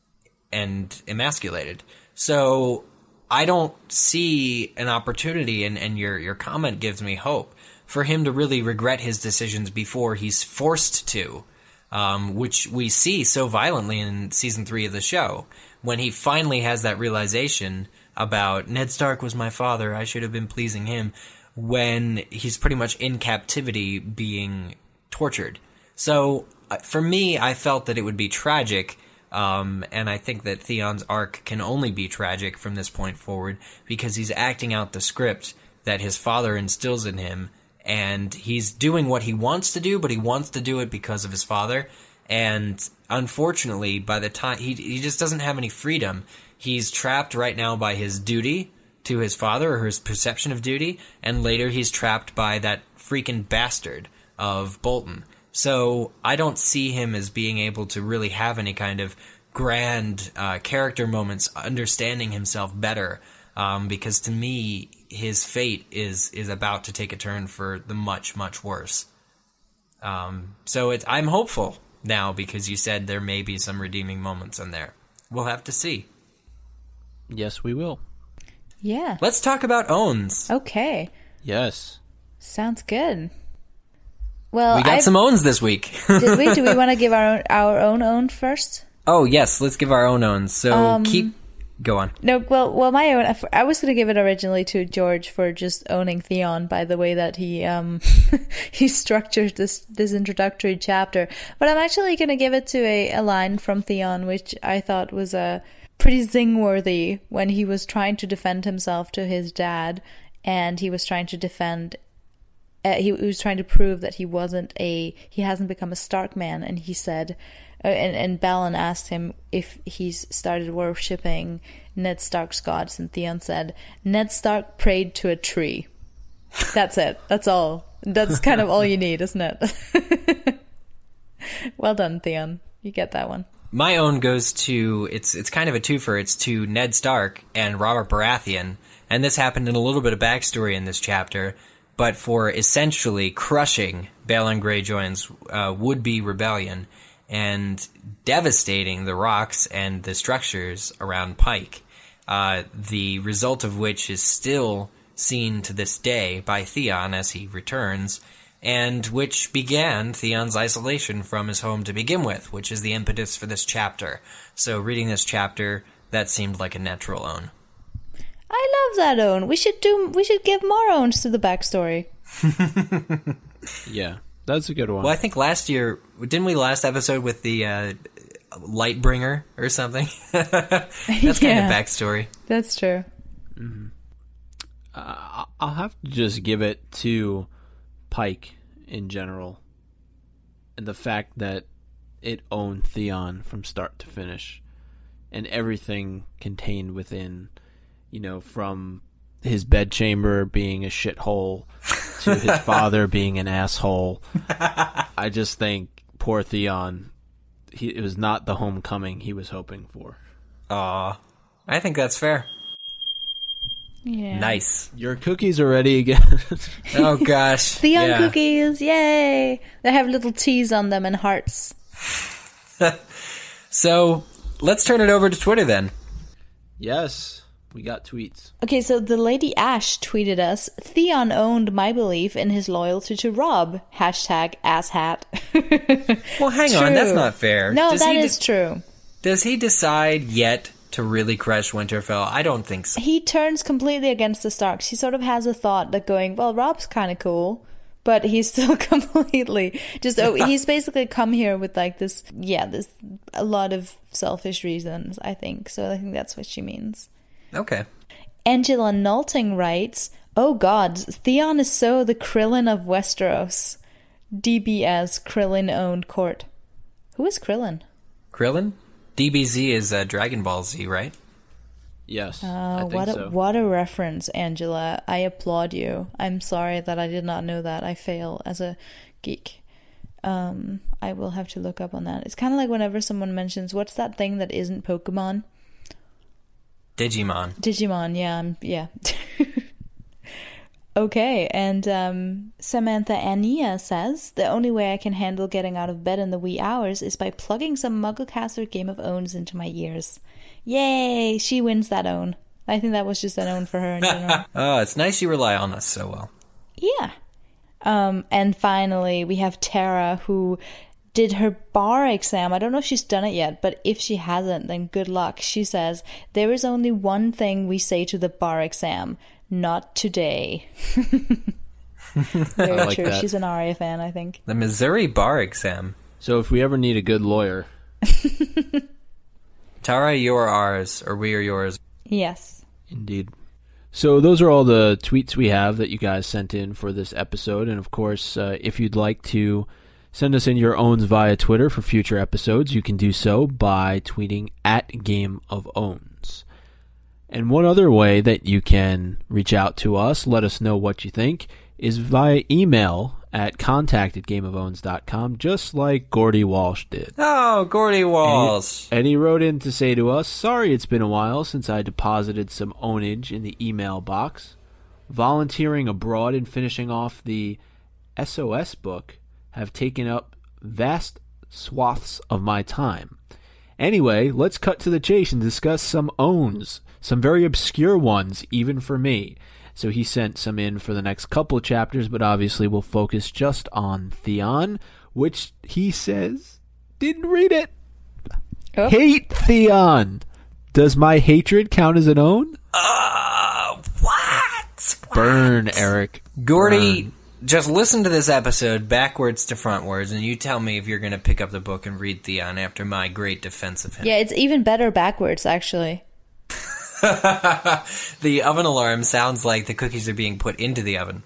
emasculated. So I don't see an opportunity, and your comment gives me hope, for him to really regret his decisions before he's forced to, which we see so violently in season 3 of the show. When he finally has that realization about Ned Stark was my father, I should have been pleasing him, when he's pretty much in captivity being tortured. So for me, I felt that it would be tragic, and I think that Theon's arc can only be tragic from this point forward, because he's acting out the script that his father instills in him, and he's doing what he wants to do, but he wants to do it because of his father. And unfortunately, by the time he just doesn't have any freedom. He's trapped right now by his duty to his father, or his perception of duty, and later he's trapped by that freaking bastard of Bolton. So I don't see him as being able to really have any kind of grand character moments, understanding himself better, because to me, his fate is about to take a turn for the much, much worse. So I'm hopeful now, because you said there may be some redeeming moments in there. We'll have to see. Yes, we will. Yeah. Let's talk about owns. Okay. Yes. Sounds good. Well, we got some owns this week. Did we? Do we want to give our own own first? Oh, yes. Let's give our own owns. So go on. No, well, my own. I was going to give it originally to George for just owning Theon by the way that he he structured this introductory chapter. But I'm actually going to give it to a line from Theon, which I thought was pretty zing-worthy, when he was trying to defend himself to his dad, and he was trying to defend. He was trying to prove that he hasn't become a Stark man, and he said. And Balon asked him if he's started worshipping Ned Stark's gods, and Theon said, Ned Stark prayed to a tree. That's it. That's all. That's kind of all you need, isn't it? Well done, Theon. You get that one. My own goes to, it's kind of a twofer. It's to Ned Stark and Robert Baratheon, and this happened in a little bit of backstory in this chapter, but for essentially crushing Balon Greyjoy's would-be rebellion and devastating the rocks and the structures around Pike, the result of which is still seen to this day by Theon as he returns, and which began Theon's isolation from his home to begin with, which is the impetus for this chapter. So reading this chapter, that seemed like a natural own. I love that own. We should give more owns to the backstory. Yeah, that's a good one. Well, I think last year, didn't we last episode with the Lightbringer or something? That's kind of backstory. That's true. Mm-hmm. I'll have to just give it to Pike in general, and the fact that it owned Theon from start to finish, and everything contained within, from his bedchamber being a shithole to his father being an asshole. I just think poor Theon, it was not the homecoming he was hoping for. Aw, I think that's fair. Yeah. Nice. Your cookies are ready again. Oh gosh. Theon cookies, yay! They have little T's on them and hearts. So, let's turn it over to Twitter then. Yes, we got tweets. Okay, so the Lady Ash tweeted us, Theon owned my belief in his loyalty to Robb. #asshat. Well, hang on, that's not fair. No, that is true. Does he decide yet to really crush Winterfell? I don't think so. He turns completely against the Starks. He sort of has a thought that going, well, Robb's kind of cool, but he's still completely he's basically come here with like this a lot of selfish reasons, I think. So I think that's what she means. Okay. Angela Nulting writes, oh god, Theon is so the Krillin of Westeros. DBS Krillin owned court. Who is Krillin? Krillin? DBZ is Dragon Ball Z, right? Yes, I think so. What a reference, Angela. I applaud you. I'm sorry that I did not know that. I fail as a geek. I will have to look up on that. It's kind of like whenever someone mentions, what's that thing that isn't Pokemon? Digimon, yeah. Okay, and Samantha Ania says, the only way I can handle getting out of bed in the wee hours is by plugging some Mugglecaster Game of Owns into my ears. Yay! She wins that own. I think that was just an own for her in general. Oh, it's nice you rely on us so well. Yeah. And finally, we have Tara, who did her bar exam. I don't know if she's done it yet, but if she hasn't, then good luck. She says, there is only one thing we say to the bar exam. Not today. Very true. That. She's an Arya fan, I think. The Missouri bar exam. So if we ever need a good lawyer. Tara, you are ours, or we are yours. Yes. Indeed. So those are all the tweets we have that you guys sent in for this episode. And of course, if you'd like to send us in your owns via Twitter for future episodes, you can do so by tweeting @GameOfOwns. And one other way that you can reach out to us, let us know what you think, is via email at contact@gameofowns.com, just like Gordy Walsh did. Oh, Gordy Walsh. And he wrote in to say to us, sorry it's been a while since I deposited some ownage in the email box. Volunteering abroad and finishing off the SOS book have taken up vast swaths of my time. Anyway, let's cut to the chase and discuss some owns. Some very obscure ones, even for me. So he sent some in for the next couple of chapters, but obviously we'll focus just on Theon, which he says didn't read it. Oh. Hate Theon. Does my hatred count as an own? What? Burn, Eric. Gordy, burn. Just listen to this episode backwards to frontwards, and you tell me if you're going to pick up the book and read Theon after my great defense of him. Yeah, it's even better backwards, actually. The oven alarm sounds like the cookies are being put into the oven.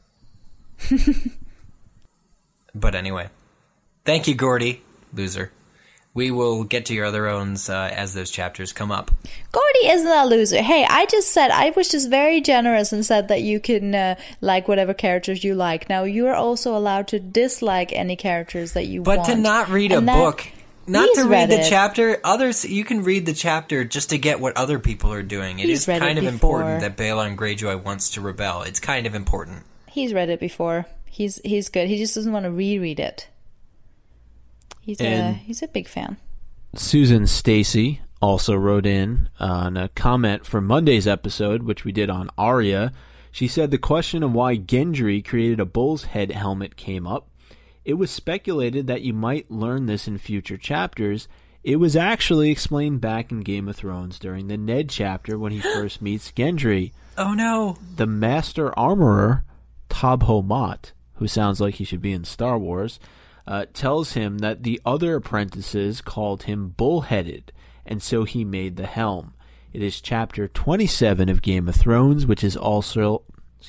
But anyway. Thank you, Gordy. Loser. We will get to your other owns as those chapters come up. Gordy isn't a loser. Hey, I was just very generous and said that you can like whatever characters you like. Now, you are also allowed to dislike any characters that you want. But to not read a book... Not to read the chapter. Others, you can read the chapter just to get what other people are doing. It is kind of important that Balon Greyjoy wants to rebel. It's kind of important. He's read it before. He's good. He just doesn't want to reread it. He's And- a big fan. Susan Stacy also wrote in on a comment from Monday's episode, which we did on Arya. She said the question of why Gendry created a bull's head helmet came up. It was speculated that you might learn this in future chapters. It was actually explained back in Game of Thrones during the Ned chapter when he first meets Gendry. Oh no! The Master Armorer, Tobho Mott, who sounds like he should be in Star Wars, tells him that the other apprentices called him bullheaded, and so he made the helm. It is chapter 27 of Game of Thrones, which is also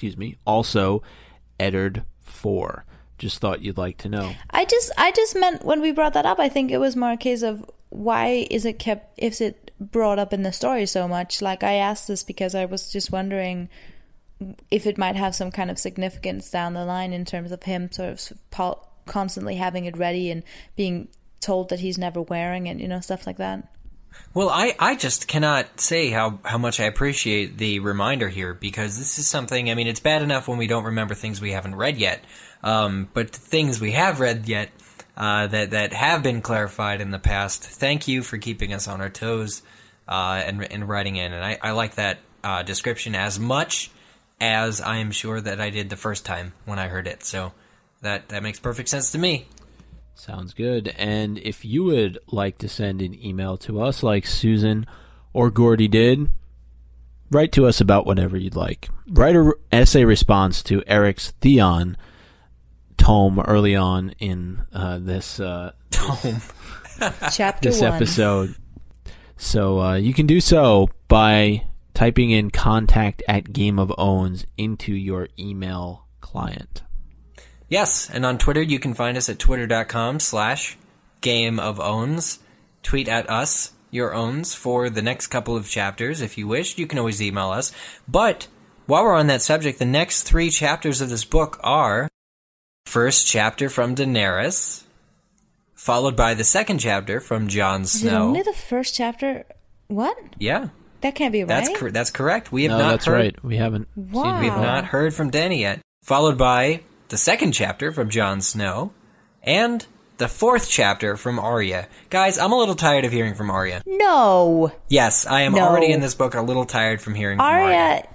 Eddard 4. Just thought you'd like to know. I just meant when we brought that up, I think it was more a case of why is it brought up in the story so much? Like, I asked this because I was just wondering if it might have some kind of significance down the line in terms of him sort of constantly having it ready and being told that he's never wearing it, stuff like that. Well, I just cannot say how much I appreciate the reminder here, because this is something, I mean, it's bad enough when we don't remember things we haven't read yet, but things we have read yet that have been clarified in the past. Thank you for keeping us on our toes and writing in, and I like that description as much as I am sure that I did the first time when I heard it, so that makes perfect sense to me. Sounds good. And if you would like to send an email to us like Susan or Gordy did, write to us about whatever you'd like. Write an essay response to Eric's Theon tome early on in this Chapter this 1. episode. So you can do so by typing in contact@Game of Owns into your email client. Yes, and on Twitter you can find us at twitter.com/GameOfOwns. Tweet at us your owns for the next couple of chapters if you wish. You can always email us. But while we're on that subject, the next 3 chapters of this book are first chapter from Daenerys, followed by the second chapter from Jon Is it Snow. only the first chapter? What? Yeah, That can't be right. that's correct. We have No, not that's heard. right. We haven't Wow. We have not heard from Dany yet. Followed by the second chapter from Jon Snow, and the 4th chapter from Arya. Guys, I'm a little tired of hearing from Arya. No. Yes, I am No. already in this book a little tired from hearing from Arya.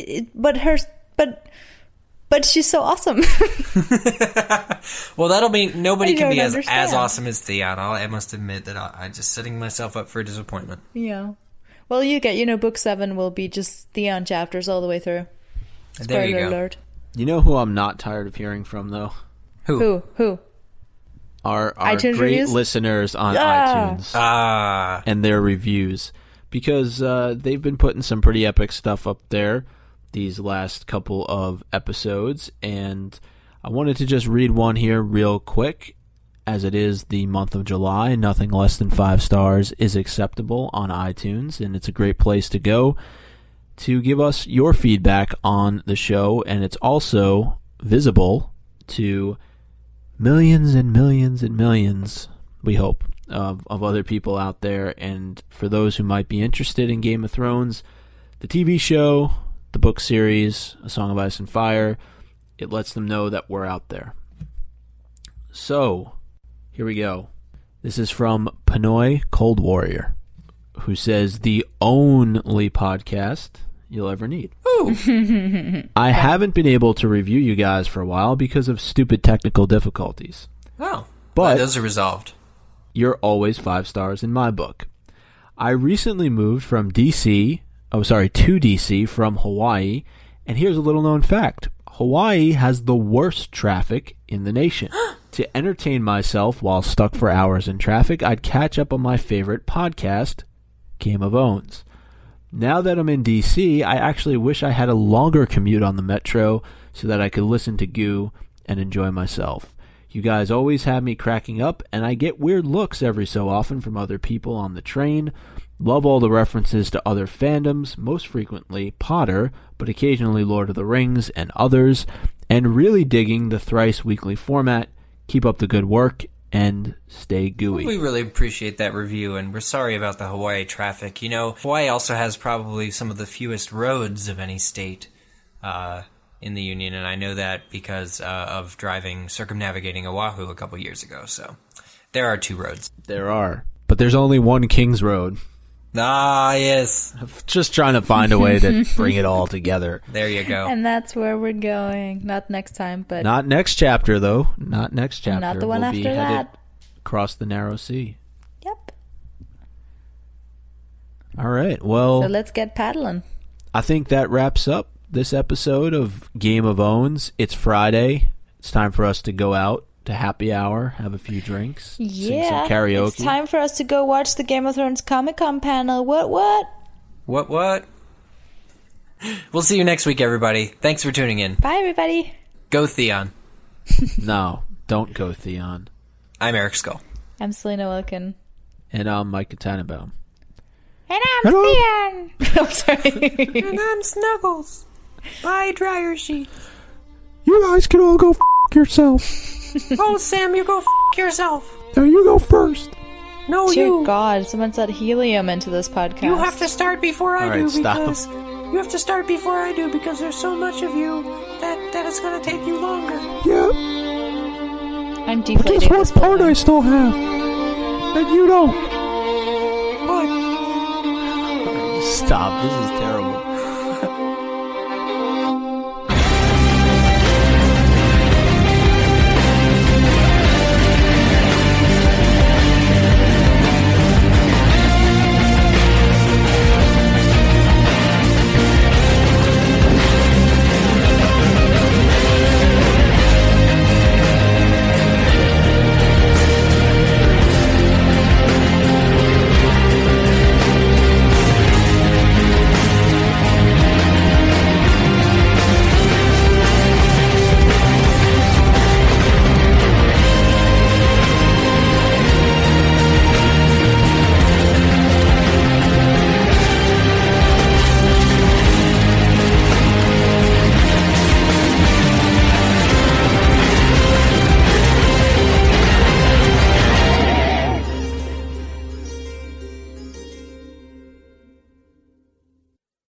But she's so awesome. Well, that'll mean nobody I can be don't as understand. awesome as Theon. I must admit that I'm just setting myself up for disappointment. Yeah. Well, you get, book 7 will be just Theon chapters all the way through. There you Spoiler go. alert. You know who I'm not tired of hearing from, though? Who? Who? Our iTunes great reviews? listeners on Ah. iTunes and their reviews. Because they've been putting some pretty epic stuff up there these last couple of episodes. And I wanted to just read one here real quick. As it is the month of July, nothing less than 5 stars is acceptable on iTunes. And it's a great place to go to give us your feedback on the show, and it's also visible to millions and millions and millions, we hope, of other people out there. And for those who might be interested in Game of Thrones, the TV show, the book series, A Song of Ice and Fire, it lets them know that we're out there. So, here we go. This is from Pinoy Cold Warrior, who says, the only podcast you'll ever need. I haven't been able to review you guys for a while because of stupid technical difficulties. Oh, But those are resolved. you're always 5 stars in my book. I recently moved to DC from Hawaii, and here's a little known fact. Hawaii has the worst traffic in the nation. To entertain myself while stuck for hours in traffic, I'd catch up on my favorite podcast, Game of Owns. Now that I'm in DC, I actually wish I had a longer commute on the metro so that I could listen to Goo and enjoy myself. You guys always have me cracking up, and I get weird looks every so often from other people on the train. Love all the references to other fandoms, most frequently Potter, but occasionally Lord of the Rings and others, and really digging the thrice weekly format. Keep up the good work, and stay gooey. We really appreciate that review, and we're sorry about the Hawaii traffic. Hawaii also has probably some of the fewest roads of any state in the Union, and I know that because of circumnavigating Oahu a couple years ago. So There are 2 roads. There are. But there's only one King's Road. Ah, yes. I'm just trying to find a way to bring it all together. There you go. And that's where we're going. Not next time, but Not next chapter, though. Not next chapter. not the one We'll be after headed that. across the narrow sea. Yep. All right. Well, So let's get paddling. I think that wraps up this episode of Game of Owns. It's Friday. It's time for us to go out to happy hour, have a few drinks, sing Yeah. some karaoke. It's time for us to go watch the Game of Thrones Comic-Con panel. What? What? We'll see you next week, everybody. Thanks for tuning in. Bye, everybody. Go Theon. No, don't go, Theon. I'm Eric Skull. I'm Selena Wilkin. And I'm Micah Tannenbaum. And I'm Theon. I'm sorry. And I'm Snuggles. Bye, dryer sheet. You guys can all go f*** yourself. Oh, Sam, you go f*** yourself. No, you go first. No, Dear God, someone said helium into this podcast. You have to start before I All right, do stop. because you have to start before I do because there's so much of you that it's gonna take you longer. Yeah, I'm deflating this balloon. still have. And you don't. What? Stop, this is terrible.